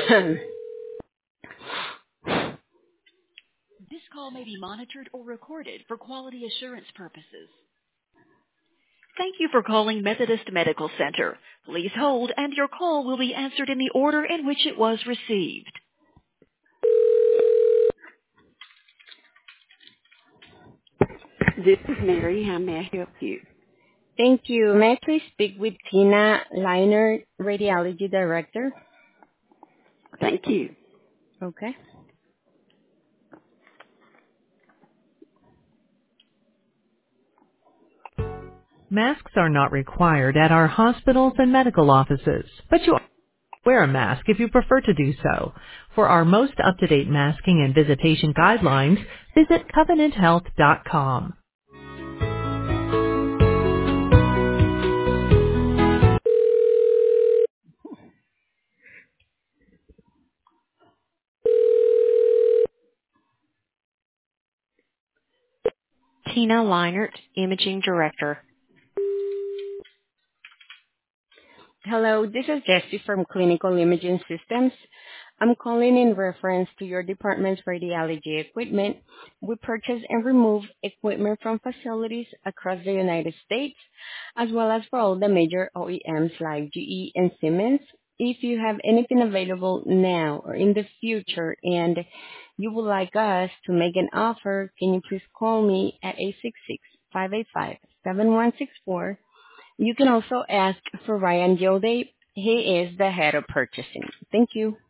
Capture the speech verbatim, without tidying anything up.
This call may be monitored or recorded for quality assurance purposes. Thank you for calling Methodist Medical Center. Please hold, and your call will be answered in the order in which it was received. This is Mary. How may I help you? Thank you. May I please speak with Tina Liner, Radiology Director? Thank you. Okay. Masks are not required at our hospitals and medical offices, but you wear a mask if you prefer to do so. For our most up-to-date masking and visitation guidelines, visit covenant health dot com. Tina Leinert, Imaging Director. Hello, this is Jessie from Clinical Imaging Systems. I'm calling in reference to your department's radiology equipment. We purchase and remove equipment from facilities across the United States, as well as for all the major O E Ms like G E and Siemens. If you have anything available now or in the future and you would like us to make an offer, can you please call me at eight six six, five eight five, seven one six four. You can also ask for Ryan Gilday. He is the head of purchasing. Thank you.